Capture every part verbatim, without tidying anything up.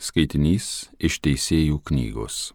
Skaitinys iš Teisėjų knygos.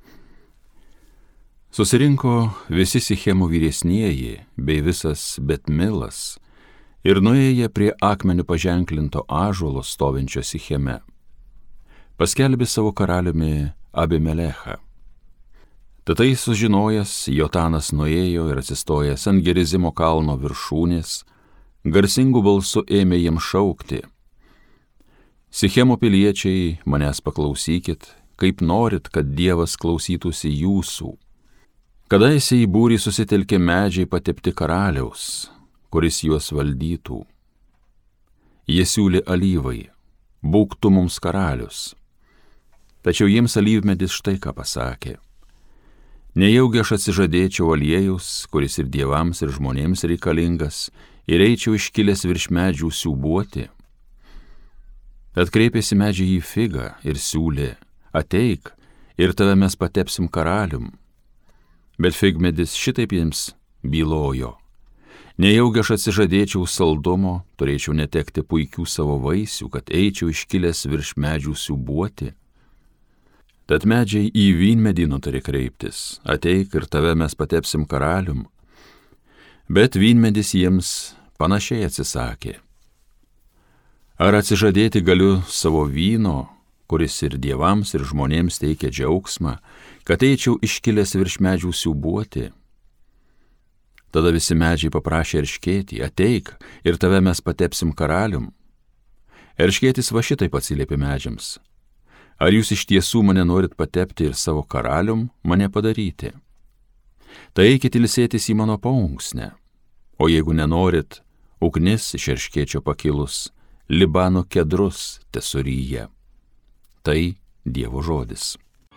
Susirinko visi Sichemo vyresnieji bei visas Betmilas ir nuėję prie akmeniu paženklinto ąžuolo stovinčio Sicheme, paskelbė savo karaliumi Abimelechą. Tatai sužinojęs, Jotanas nuėjo ir atsistojęs ant Gerizimo kalno viršūnės, garsingų balsų ėmė jiem šaukti: Sichemo piliečiai, manęs paklausykit, kaip norit, kad Dievas klausytųsi jūsų. Kadaise į būrį susitelkė medžiai patepti karaliaus, kuris juos valdytų. Jie siūlė alyvai: būk tu mums karalius. Tačiau jiems alyvmedis štai ką pasakė: nejaugi aš atsižadėčiau aliejaus, kuris ir dievams, ir žmonėms reikalingas, ir eičiau iškilęs virš medžių siūbuoti. Tad kreipėsi medžiai į figą ir siūlė: ateik, ir tave mes patepsim karalium. Bet figmedis šitaip jiems bylojo: nejaugi aš atsižadėčiau saldumo, turėčiau netekti puikių savo vaisių, kad eičiau iškilęs virš medžių siūbuoti. Tad medžiai į vynmedį nutarė kreiptis: ateik, ir tave mes patepsim karalium. Bet vynmedis jiems panašiai atsisakė: ar atsižadėti galiu savo vyno, kuris ir dievams, ir žmonėms teikia džiaugsmą, kad eičiau iškilęs virš medžių siūbuoti? Tada visi medžiai paprašė erškėtį: ateik, ir tave mes patepsim karalium. Erškėtis va šitaip atsiliepė medžiams: ar jūs iš tiesų mane norit patepti ir savo karalium mane padaryti? Tai eikit ilsėtis į mano paunksnę, o jeigu nenorit, ugnis iš erškėčio pakilus Libano kedrus tesuryja. Tai Dievo žodis.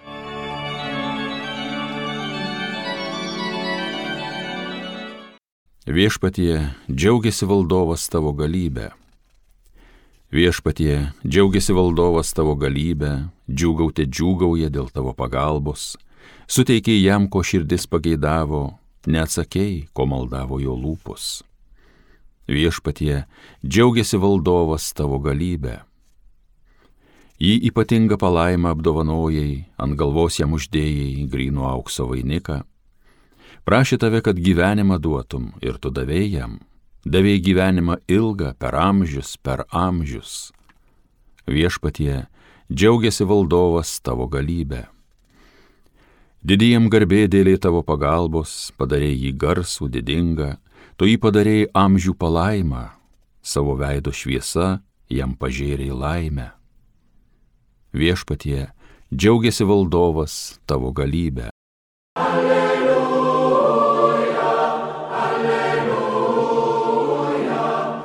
Viešpatie, džiaugiasi valdovas tavo galybę. Viešpatie, džiaugiasi valdovas tavo galybę, džiūgautė džiūgauja dėl tavo pagalbos, suteikei jam, ko širdis pageidavo, neatsakei, ko maldavo jo lūpos. Viešpatie, džiaugiasi valdovas tavo galybę. Jį ypatingą palaimą apdovanojai, ant galvos jam uždėjai gryno aukso vainiką. Prašė tave, kad gyvenimą duotum, ir tu davei jam. Davei gyvenimą ilgą per amžius, per amžius. Viešpatie, džiaugiasi valdovas tavo galybę. Didijam garbė dėlė tavo pagalbos, padarėjai jį garsų, didingą, tu jį padarėjai amžių palaimą, savo veido šviesa jam pažėrei laimę. Viešpatie, džiaugiasi valdovas tavo galybę. Alleluja, alleluja,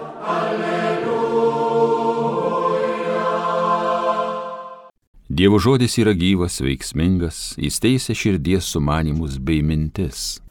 alleluja. Dievo žodis yra gyvas, veiksmingas, jis teisia širdies sumanymus bei mintis.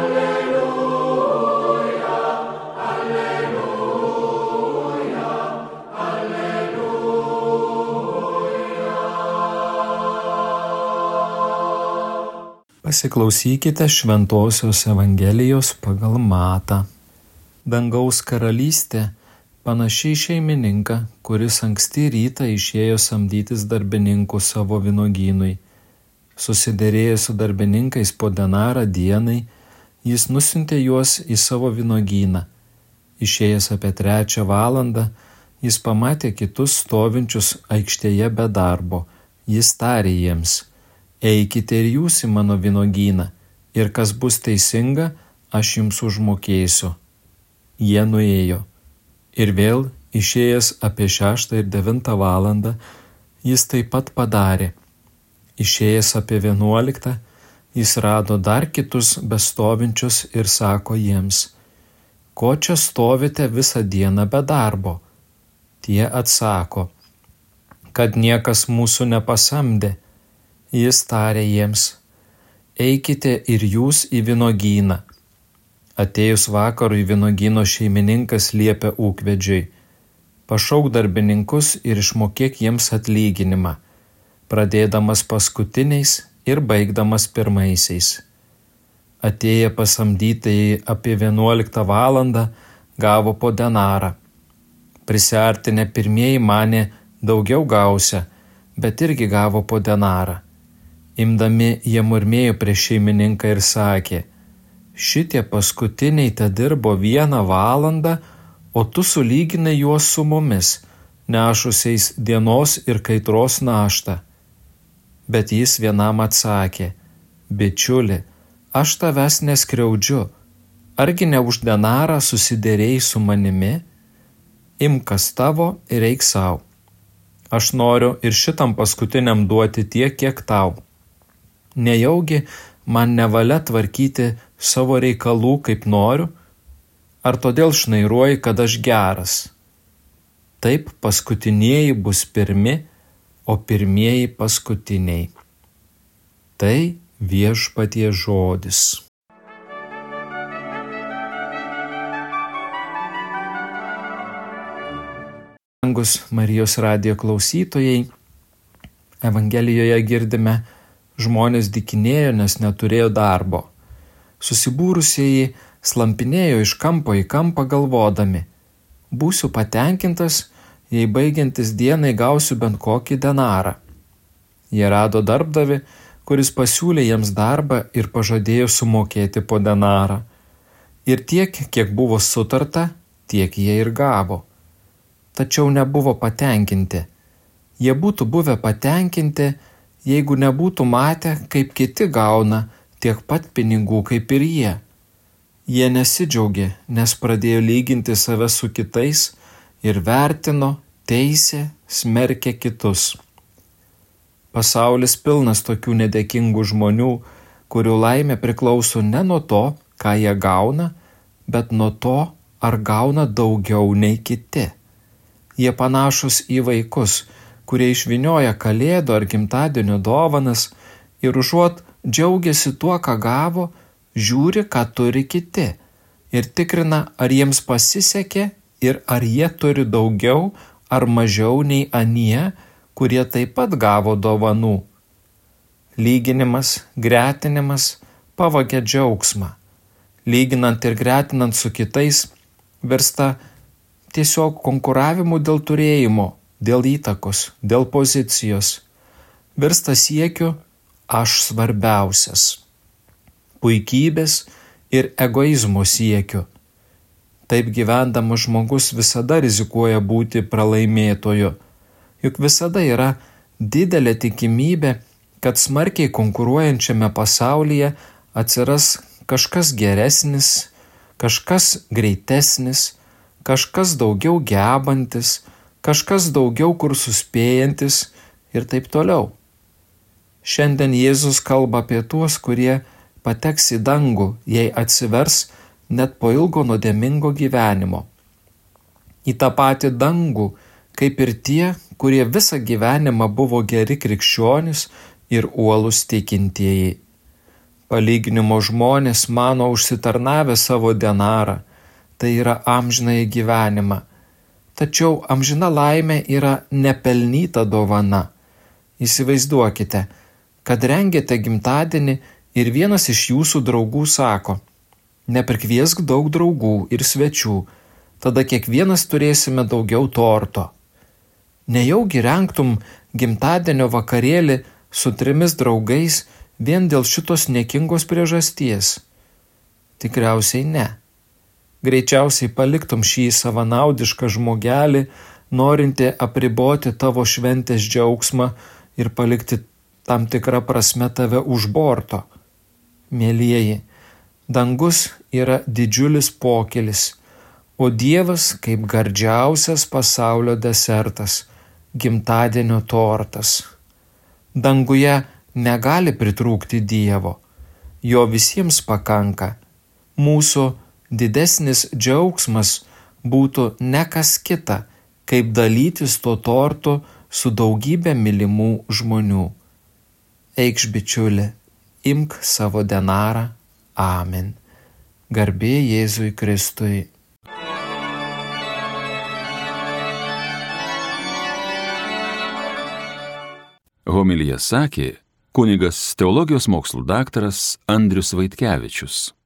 Pasiklausykite Šventosios Evangelijos pagal Matą. Dangaus karalystė panašiai šeimininką, kuris anksti rytą išėjo samdytis darbininkų savo vynogynui. Susiderėjęs su darbininkais po denarą dienai, jis nusiuntė juos į savo vynogyną. Išėjęs apie trečią valandą, jis pamatė kitus stovinčius aikštėje be darbo. Jis tarė jiems: eikite ir jūs į mano vynogyną, ir kas bus teisinga, aš jums užmokėsiu. Jie nuėjo. Ir vėl, išėjęs apie šeštą ir devintą valandą, jis taip pat padarė. Išėjęs apie vienuoliktą, jis rado dar kitus bestovinčius ir sako jiems: ko čia stovite visą dieną be darbo? Tie atsako: kad niekas mūsų nepasamdė. Jis tarė jiems: eikite ir jūs į vynogyną. Atėjus vakarui vynogyno šeimininkas liepė ūkvedžiui: pašauk darbininkus ir išmokėk jiems atlyginimą, pradėdamas paskutiniais ir baigdamas pirmaisiais. Atėję pasamdytai apie vienuoliktą valandą gavo po denarą. Prisiartinę pirmieji manė daugiau gausia, bet irgi gavo po denarą. Imdami jie murmėjo prieš šeimininką ir sakė: šitie paskutiniai te dirbo vieną valandą, o tu sulyginai juos su mumis, nešusiais dienos ir kaitros naštą. Bet jis vienam atsakė: bičiuli, aš tavęs neskriaudžiu, argi ne už denarą susiderėjai su manimi? Imk kas tavo ir eik sau. Aš noriu ir šitam paskutiniam duoti tiek, kiek tau. Nejaugi man nevalia tvarkyti savo reikalų kaip noriu? Ar todėl šnairuoji, kad aš geras? Taip paskutinieji bus pirmi, o pirmieji paskutiniai. Tai Viešpaties žodis. Brangus Marijos radijo klausytojai, Evangelijoje girdime, žmonės dykinėjo, nes neturėjo darbo. Susibūrusieji slampinėjo iš kampo į kampą galvodami: būsiu patenkintas, jei baigiantis dienai gausiu bent kokį denarą. Jie rado darbdavį, kuris pasiūlė jiems darbą ir pažadėjo sumokėti po denarą. Ir tiek, kiek buvo sutarta, tiek jie ir gavo. Tačiau nebuvo patenkinti. Jie būtų buvę patenkinti, jeigu nebūtų matę, kaip kiti gauna tiek pat pinigų kaip ir jie. Jie nesidžiaugė, nes pradėjo lyginti save su kitais ir vertino, teisė, smerkė kitus. Pasaulis pilnas tokių nedėkingų žmonių, kurių laimė priklauso ne nuo to, ką jie gauna, bet nuo to, ar gauna daugiau nei kiti. Jie panašus į vaikus, kurie išvynioja kalėdų ar gimtadienio dovanas ir užuot džiaugiasi tuo, ką gavo, žiūri, ką turi kiti ir tikrina, ar jiems pasisekė ir ar jie turi daugiau ar mažiau nei anie, kurie taip pat gavo dovanų. Lyginimas, gretinimas pavagia džiaugsmą. Lyginant ir gretinant su kitais virsta tiesiog konkuravimu dėl turėjimo, dėl įtakos, dėl pozicijos. Virsta siekiu aš svarbiausias. Puikybės ir egoizmo siekiu. Taip gyvendamas žmogus visada rizikuoja būti pralaimėtoju. Juk visada yra didelė tikimybė, kad smarkiai konkuruojančiame pasaulyje atsiras kažkas geresnis, kažkas greitesnis, kažkas daugiau gebantis, kažkas daugiau kur suspėjantis ir taip toliau. Šiandien Jėzus kalba apie tuos, kurie pateks į dangų, jei atsivers net po ilgo nuodėmingo gyvenimo. Į tą patį dangų, kaip ir tie, kurie visą gyvenimą buvo geri krikščionys ir uolūs tikintieji. Palyginimo žmonės mano užsitarnavę savo denarą, tai yra amžinąjį gyvenimą. Tačiau amžina laimė yra nepelnyta dovana. Įsivaizduokite, kad rengiate gimtadienį ir vienas iš jūsų draugų sako: neprikviesk daug draugų ir svečių, tada kiekvienas turėsime daugiau torto. Nejaugi rengtum gimtadienio vakarėlį su trimis draugais vien dėl šitos niekingos priežasties? Tikriausiai ne. Greičiausiai paliktum šį savanaudišką žmogelį, norinti apriboti tavo šventės džiaugsmą ir palikti tam tikrą prasme tave už borto. Mielieji, dangus yra didžiulis pokylis, o Dievas kaip gardžiausias pasaulio desertas, gimtadienio tortas. Danguje negali pritrūkti Dievo, jo visiems pakanka. Mūsų didesnis džiaugsmas būtų ne kas kita, kaip dalytis tuo tortu su daugybė mylimų žmonių. Eikš, bičiuli, imk savo denarą. Amen. Garbė Jėzui Kristui. Homiliją sakė kunigas teologijos mokslų daktaras Andrius Vaitkevičius.